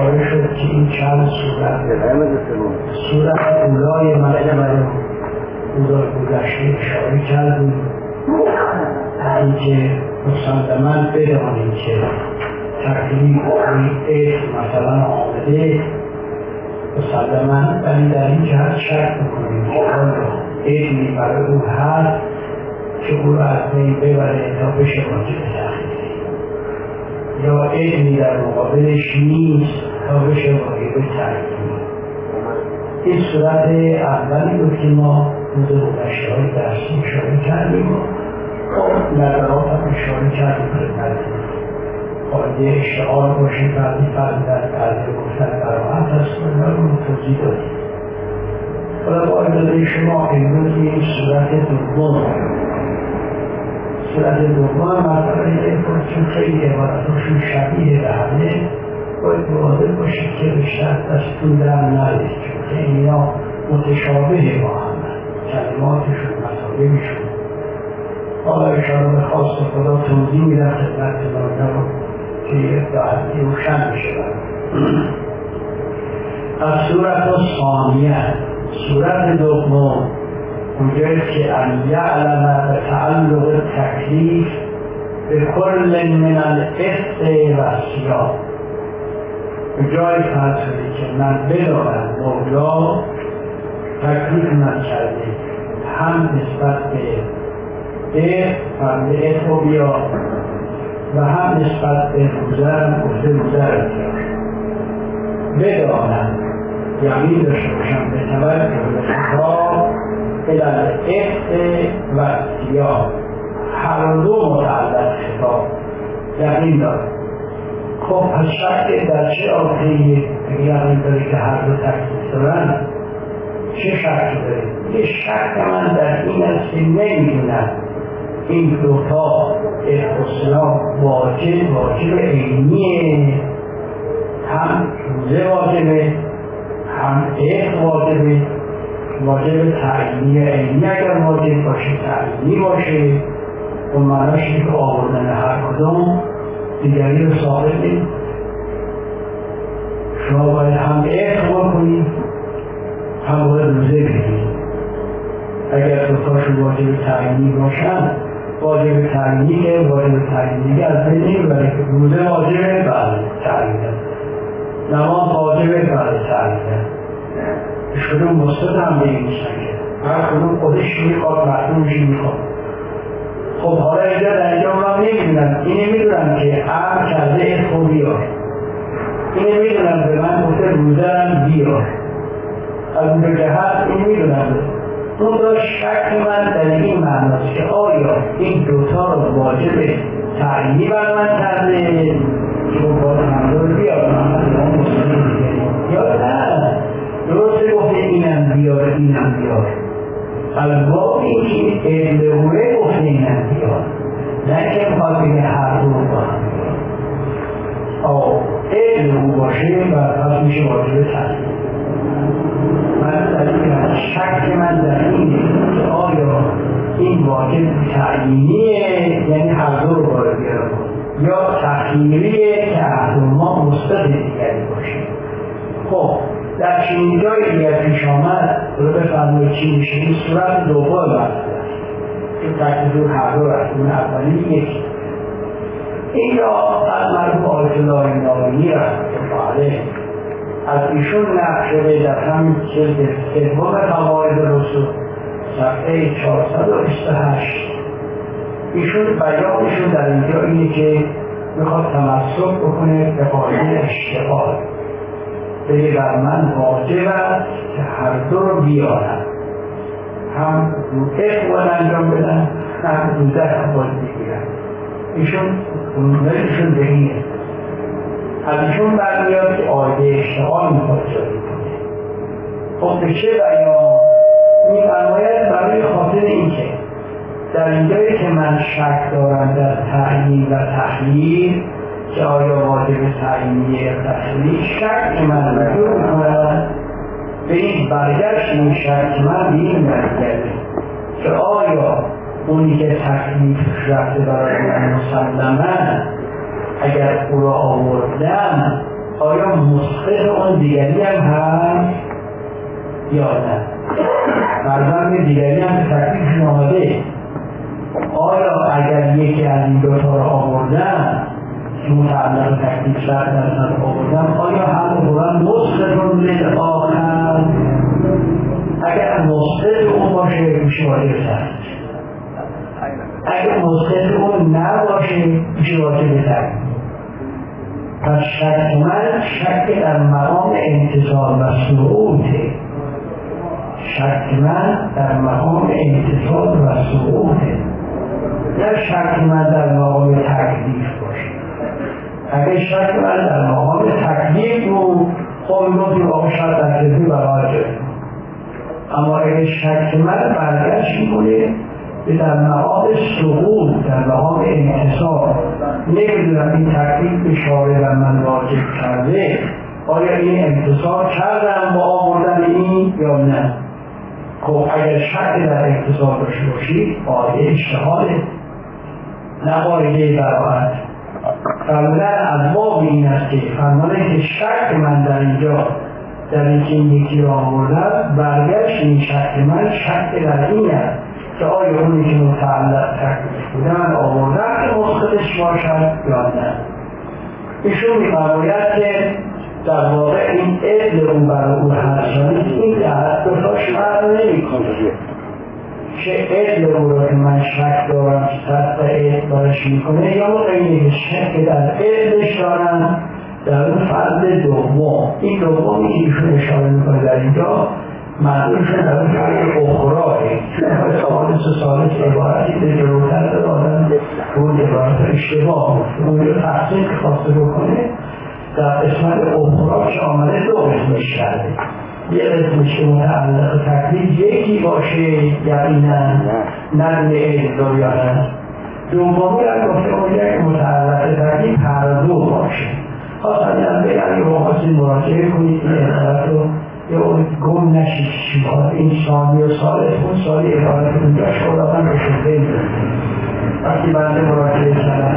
اشاره شد که این چند صورت اولای مسئله اولای گذشته اشاره کردیم. اینکه مسلماً بدانیم که تکلیف این مثلا آمده مسلماً، ولی در این جهت شک میکنیم که علمی برای او هست که او را از بین ببره تا بشه واجب تحقیق، یا علمی در مقابلش نیست تا بشه واجب تحقیق. این صورت اولی بود که ما روز گذشته های درسی اشاره کردیم و نظرات هم اشاره کردیم خدمتتون. قاعده اشتغال باشه بعضی فرمودن، بعضی گفتن براحت هست و رو توضیح دادیم. حالا با اجازه شما امروز این صورت دوم مسئله چون خیلی عبارتاشون شبیه به همه، باید مواظب باشید که بیشتر دستتون در نرید، چون که اینا متشابه با هم، کلماتشون مطالبشون. حالا اشاره به خواست خدا توضیح میدم خدمتتون رو که باید روشن بشه. از صورت ثانیه، صورت دوم اونجایی که ان یعلم به تعلق تکلیف به کل من الافت و سیاه، جایی فرض شده که من بدانم مولا تکلیف من کرده هم نسبت به فرد اتوبیا و هم نسبت به روزرم گفته روزرم بدانم، یعنی داشته باشم به توجه به خطاب الالعفت و سیاه، هر دو متعلق خطاب یقین دارم. خب پس شک در چه آقایی یقین داره که هر دو تکلیف دارن؟ چه شکی داره؟ یه شک من در این است که نمیدونم این دوتا اصلا واجب عینیه، هم روزه واجبه هم واجب تعیینی عینی، اگر واجب باشه تعیینی باشه و معناش این که آوردن هر کدوم دیگری رو ثابت نید. شما باید هم بکنید هم باید روزه بگیرید. اگر دوتاشون واجب تعیینی باشن، واجب تعیینی از بین نمیبره که روزه واجبه بعد تعیینه، نماز واجبه بعد تعیینه، اشکدون مستد هم بگیرشن که هر کدوم خودش میخواد مردمش میخواد. خب حالا اینجا در اینجا من نمیدونم، اینه میدونم که عمل کرده اتخو بیار، اینه میدونم به من گفته روزه بیار، از اون جهت این میدونم. اون دو شک من در این معناست که آیا این دوتا رو واجب تعیینی بر من کرده که اون باید همدار بیار من یا نه درسته گفته اینم بیار الباب این که علمه گفته اینم بیار، نه که میخواد بگه هر دو با هم علم باشه و پس میشه واجب تعیینی. من در این شک من در اینه که آیا این واجب تعیینیه، یعنی هر دو رو باید بیارم، یا تخییریه که هر دو ما مستد دیگری باشه. خب در چنین جایی دیگر پیش آمد رو بفرمایید چی میشه؟ این صورت دوم مسئله که تکلیف هر دو رفت. اون اولی یکی این را از مرحوم آیت الله ناوی رحمة الله از ایشون نقل شده در همین جلد سوم قواعد رسول صفحه 428. ایشون بیانشون در اینجا اینه که میخواد تمسک بکنه به قاعده اشتغال، بگه بر من واجب است که هر دو رو بیارم، هم روزه باید انجام بدن هم روزه هم باید بگیرن. ایشون به اینه از ایشون برمیاد که قاعده اشتغال میخواد جاری کنه. خب به چه بیان میفرماید؟ برای خاطر اینکه در اینجایی که من شک دارم در تعیین و تحلیل که آیا واجب تعیینی یا تحلیل، شک من رجوع میکنم به این برگشت این شک من به این برگرده که آیا اونی که تکلیف رفته برای من مسلماً اگر او را آوردم آیا مسقط اون دیگری هم هست یا نه؟ فرزند دیگری هم به تکلیف آمده، آیا اگر یکی از این دوتا رو آوردن که متعلق تکلیف 100% آوردن، آیا هم قرآن مسقط للآخر؟ اگر مسقط اون باشه میشه واجب تکلیف، اگر مسقط اون نباشه میشه واجب تکلیف. پس شک من شک در مقام انتصال و سعوده، شک من در مقام انتصال و سعوده، نه شک من در مقام تکلیف باشه. اگر شک من در مقام تکلیف بود خب میگفتیم آقا شرط تکلیفی برای جد، اما اگر شک من برگشت میکنه به در مقام سعود، در مقام انتصال، نمیدونم این تکلیف به شارع و من واجب کرده، آیا این انتصال کردم با آوردن این یا نه؟ خب اگر شک در انتصال داشته باشید قاعده اجتهاده، نه قاعده براءت. فرمودن از باب این است که فرمانه که شک من در اینجا در اینکه این یکی را آوردن، برگشت این شک من شک در این است که آیا اونی که متعلق تکلیف بودن آوردن که مسقطش باشد یا نه. ایشون می‌فرماید که در واقع این عدل اون برای او هست، این در دوتاش فرق نمی‌کنه که عدل او را که من شک دارم که صدق عدل برش میکنه یا غیره شک در عدلش دارم در اون فرد دوم. این دومی که ایشون اشاره میکنه در اینجا منظورشون در اون فرد اخرای، چون سوال سه که عبارتی به جلوتر دارن اون عبارت اشتباه اون رو تحصیل که خواسته بکنه در قسمت اخرا که آمده دو قسمش کرده، یه قسمش که متعلق تکلیف یکی باشه یقینا ندونه علم رو یا نه، دومی هم گفته اونجا که متعلق تکلیف هر دو باشه. خواستم هم بگم یه واقعی مراجعه کنید این اطلاعات رو یه اون گم نشید شما این ثانی و سالت اون سالی عبارت اونجا شدادن رو شده وقتی بنده مراجعه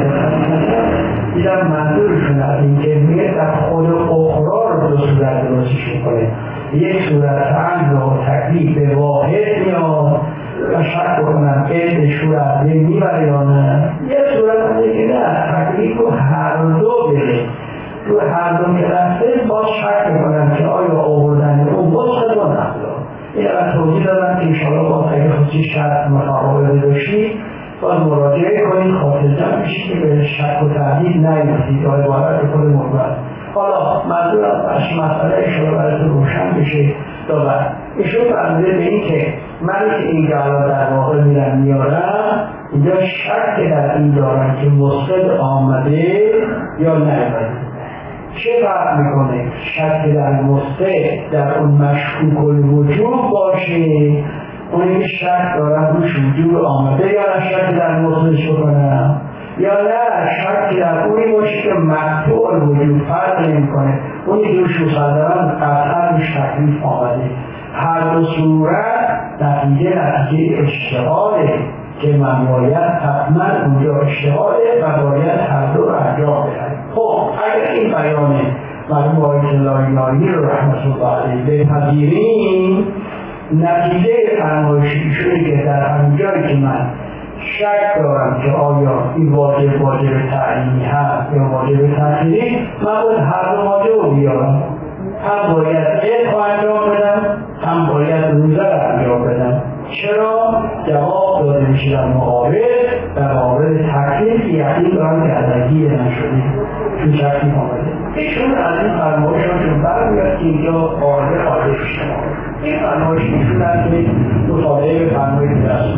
دیدم منظورشون از این که میگه در خود اخرا رو دو صورت درستش میکنه، یک صورت عمل و تکلیف به واحد میاد و شک بکنم علم صورت میبره یا نه، یه صورت هم که نه تکلیف رو هر دو بره، رو هر دو که رفته باز شک میکنم که آیا آوردن اون مسقط و نقلا. این اگر توضیح دادم که انشاءالله با خیلی خصوصی شرط متقابل داشتید باز مراجعه کنید، خاطر جمع بشید که به شک و تردید نیفتید یا عبارت خود مطلق. حالا منظورم از مسئله اشاره براتون روشن بشه تا بعد ایشون فرموده به این که من که این گلا در واقع میرم میارم اینجا شک در این دارم که مسقط آمده یا نیامده. چه فرق میکنه شک در مسقط در اون مشکوک الوجوب باشه، اونی که شک دارم روش وجود آمده یا نه شک در مسقطش بکنم، یا نه شک در اونی باشه که مقطوع الوجود فرق نمیکنه، اونی که روش مصدرم قطعا روش تکلیف آمده. هر دو صورت نتیجه اجتهاده که من باید حتما اونجا اجتهاده و باید هر دو رو انجام بدهیم. خب اگر این بیان مرحوم آیت الله یاری رو رحمت الله علیه بپذیریم، نتیجه فرمایشیشونه که در همونجایی که من شک دارم که آیا این واجب تعیینی هست یا واجب تأخیری، من باید هر دو واجب رو بیارم، هم باید علم انجام بدم هم باید روزه رو انجام بدم. چرا؟ جواب داده میشه در مقابل تکلیف یقین دارم که ازگی نشده چون تکلیف آمده. ایشون از این فرمایشون برمیاد که اینجا قاعده شما این فرمایش ایشون از این مطابقه به فرمایش دست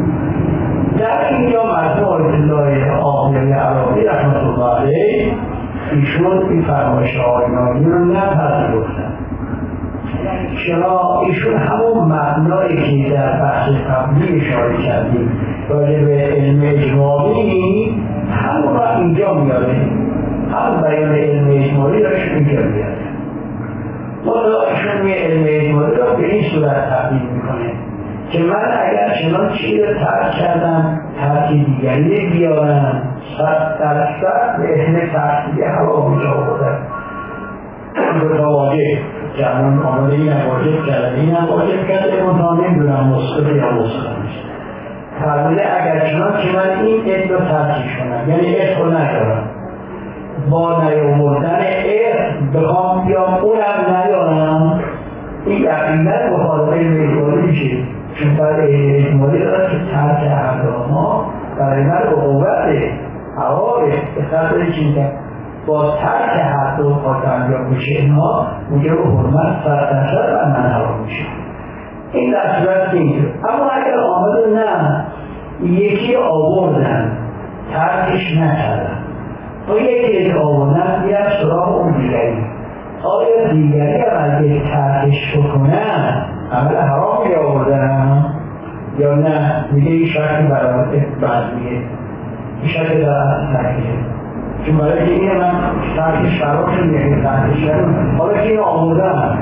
در اینجا مرحوم آیت الله آقایی عراقی رحمت الله علیه ایشون این فرمایش آیانی رو نپذیرفتن. چرا؟ ایشون همون مبنایی که در بحث قبلی اشاره کردیم راجع به علم اجمالی همون را اینجا میاره، همون بیان علم اجمالی را اینجا میاره. ایشون علم اجمالی را به این صورت تبدیل میکنه که من اگر چنان چیزی رو ترک کردم ترکی دیگری بیارم 100% به اهل ترکیه هوا اونجا بودم واجب که الان آمده این هم واجب کرده این هم واجب کرده منطقه نمیدونم مسئله یا مسئله نیست فرموده اگر چنان که من این عد رو ترکیش کنم یعنی عد رو ندارم با نیامردن عد بخوام یا اونم ندارم این یقینا مخالفه اجمالی میشه چون بعد اجمالی دارد که ترک احکام برای من عقوبته عواقب به خاطر چیزی با ترک حد و خاطر انجام میشه اینها میگه رو حرمت 100% بر من حرام میشه این در صورت اینجور اما اگر آمده نه یکی آوردن ترکش نکردن تو یکی آوردن میرم سراغ اون دیگری آیا دیگری هم اگه ترکش بکنن عمل حرام آوردن یا نه میگه این شکل برای بعد میگه این شکل در ترکیه چون برای که این من ترکش فرام شد میگه ترکش کردن حالا که این آوردن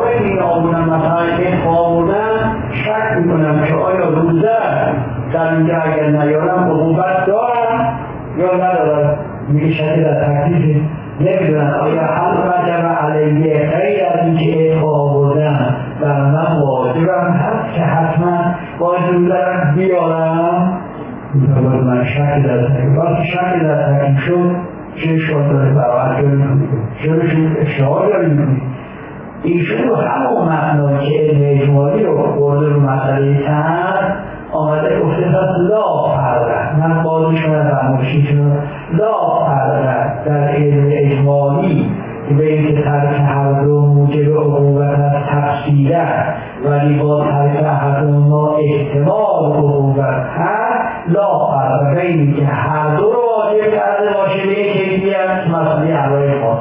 مثلا این آوردن شک میکنم که آیا روزه در اینجا اگر نیارم عقوبت دارم یا ندارم میگه شکل در ترکیه نمیدونن آیا حل وجب علیه غیر از اینکه آوردن در من واجبم هست که حتما باید روزه را بیارم باید من شکل در ترکیب وقتی شکل در ترکیب شد چه اشکال داره برای جایی کنید چراشون اشتها داری میکنید ایشون رو همون معنایی که علم اجمالی رو برده رو مسئله تن آمده گفته پس لا فرق من بازشون رو فرماشیشون لا فرق در علم اجمالی به اینکه ترک هر دو موجب عقوبت از تفصیله ولی با ترک هر دو ما احتمال عقوبت هست لا فرق به اینکه هر دو رو واجب کرده باشه به یک کیفیت مسئله علای ما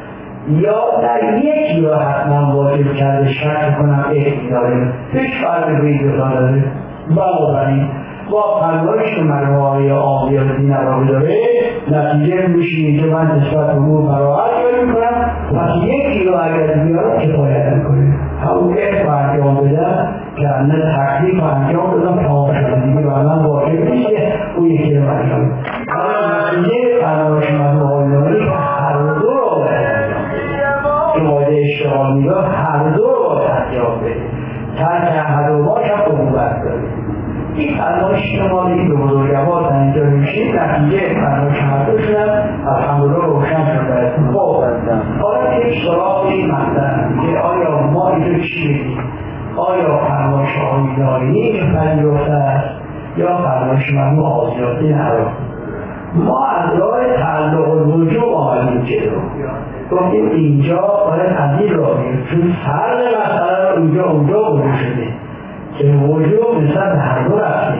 یا در یکی را حتما واجب کرده شک کنم احتی داره هیچ فرق بین داره بنابراین با پرورش که مجموعه آبی و دین عربی داره نتیجه میشه که من نسبت به اون براعت یاری میکنم پس یکی رو اگر بیارم کفایت میکنه همون که انجام بدم که نه تکلیف انجام بدم تمام شده دیگه و من واجب نیست که اون یکی رو انجام بدم اما نتیجه پرورش مجموعه داره که هر دو رو باید انجام بده که مورد اشتغال میدار هر دو رو باید انجام بده ترک هر دو باش هم عقوبت داره این فرمایش شمالی به بزرگوار در اینجا میشید نتیجه فرمایش هر شدن الحمدلله روشن شده خب حالا یک سراغ این مطلب که آیا ما اینجا چی بگیم آیا فرمایش آیداری که پذیرفته است یا فرمایش ممنوع آزیاتی ندارد ما از راه تعلق الوجوب آمدیم جلو گفتیم اینجا باید از این راه میریم چون فرق مسئله رو اینجا اونجا بوده شده که وجوب نسبت هر دو رفته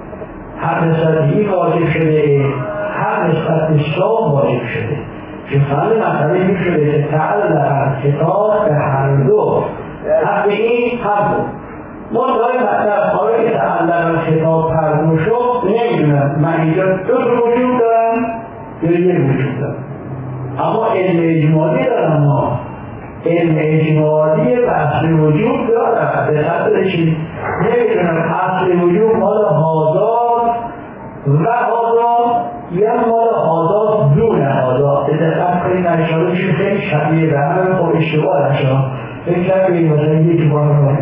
هم نسبت این واجب شده هم نسبت اسلام واجب شده چون فرق مسئله این شده که تعلق کتاب به هر دو هم به این هم بود ما داری مطلب حالا که تعلق کتاب پردو شد نمیدونم من اینجا دو وجود دارم یا یک وجود دارم اما علم اجمالی دارم ما علم اجمالی اصل وجود دارم به خاطر چی نمیدونم اصل وجود مال حاضر و حاضر یا مال حاضر دون حاضر دقت کنید اشارهشون خیلی شبیه به همه خب اشتباه اشاره فکر کنید مثلا یکی با هم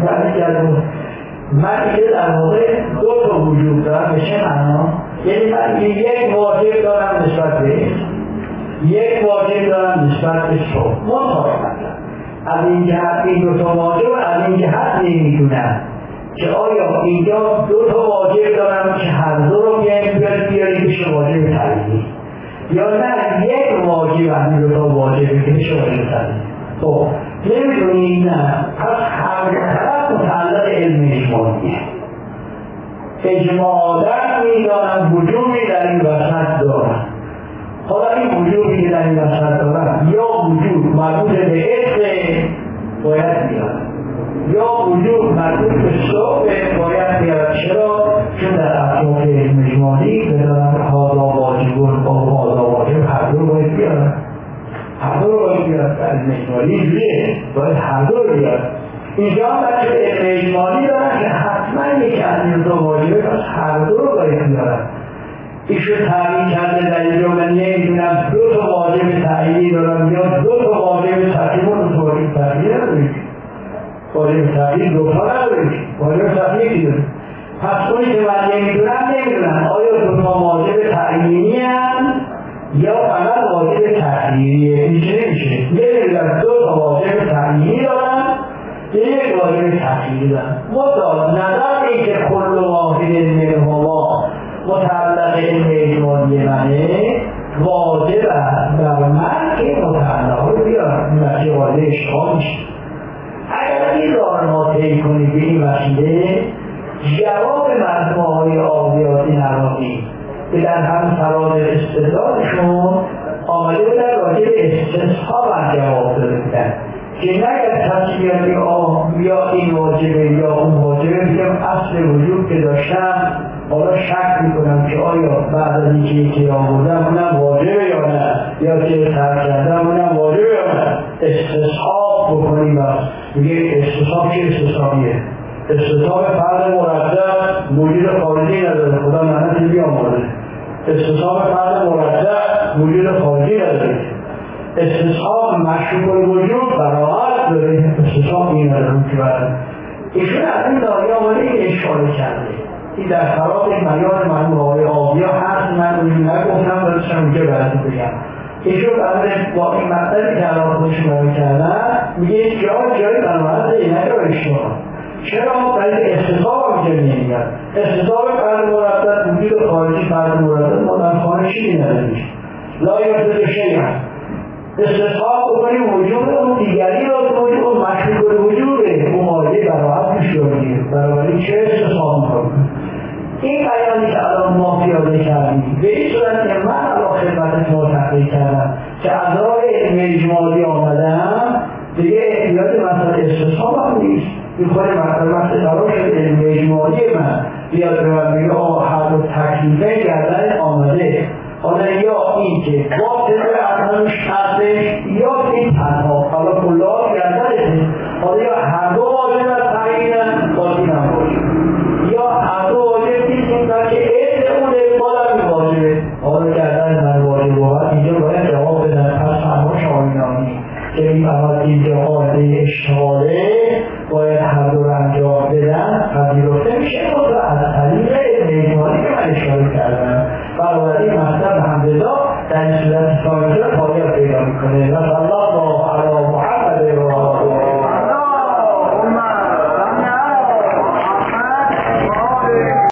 من اینکه در واقع دو تا وجود دارم به چه معنا؟ یعنی من یک واجب دارم نسبت به یک واجب دارم نسبت به تو مطابقتا از این جهت این دو تا واجب از این جهت نمیدونم که آیا اینجا دو تا واجب دارم که هر دو رو بیاری بشه واجب تعلیمی یا نه یک واجب از این دو تا واجب که بشه واجب تعلیمی خب نمیدونی نه پس هر طرف متعلق علم اجمالیه اجمالا میدانم وجودی در این وسط دارم حالا این وجودی که در این وسط دارم یا وجود مربوط به اسم باید بیارم یا وجود مربوط به صحبه باید بیارم چرا؟ چون در اطراف علم اجمالی بدارم حالا واجب و حالا واجب هر دو باید بیارم هر دو رو باید بیارم در علم اجمالی جوریه باید هر دو رو بیارم اینجا بچه علم اجمالی دارم که حتما یکی از این دو واجبه پس هر دو رو باید بیارم ایشو تعیین کرده در اینجا من نمیدونم دو تا واجب تعیینی دارم یا دو تا واجب تعیین رو واجب تغییر نداریم، واجب تغییر دوتا نداریم، واجب تغییر کی داریم؟ پس اونی که من نمیدونم آیا دوتا واجب تعیینی هم یا فقط واجب تغییریه؟ اینجا نمیشه. نمیدونم دو تا واجب تعیینی دارم یک واجب تغییری دارم. مطلب نظر این که کل واحد منهما متعلق علم اجمالی منه واجب بر من که متعلق رو بیارم نتیجه واجب اشتغال میشه. اگر این راه ما طی کنید به این وسیله جواب مجموعه های آبیاتی نراقی که در هم تراز استدلالشون آمده بودن راجع به استصحاب هم جواب داده بودن که نگر تصمیات یا این واجبه یا اون واجبه میگم اصل وجود که داشتم حالا شک میکنم که آیا بعد از اینکه که آمودم اونم واجبه یا نه یا که ترک کردم اونم واجبه یا نه استصحاب بکنیم و میگه استصحاب چه استصحابیه؟ استصحاب فرد مرتب موجود خارجی نداره خدا لعنتی بیامرده. استصحاب فرد مرتب موجود خارجی نداره. استصحاب مشروط الوجود براحت داره. استصحاب این نداره که برد ایشون از این داری آمده این اشاره کرده. این در خراب بیان مجموعه آبیا هست. من اونی نگفتم دارستم اونجا برد بگم. ایشون برد با این مطلبی که الان خودش رو کردن میگه جایی براحت اینه رو اشتغال. چرا؟ برای استصحاب هم که نمیگن استصحاب فرد مرتب وجود خارجی فرد مرتب مادم خانه چیزی نداریش لا یافت شیء هست. استصحاب بکنیم وجود اون دیگری را کنیم اون مشروط وجوده اون مایه براحت پیش داریم. برای چه استصحاب میکنیم؟ این بیانی که الان ما پیاده کردیم به این صورت که من الان خدمت شما تحقیق کردم که از راه علم اجمالی آمدم دیگه احتیاج مسئله استصحاب هم نیست. این خود مطلب تلاش علم اجمالی من بیاد به من بگه هر دو تکلیفه گردن آمده. حالا یا این که باطل اصلش هستش یا این تنها حالا کلاه گردنه. حالا یا هر دو واجب از تعیینن باید این هم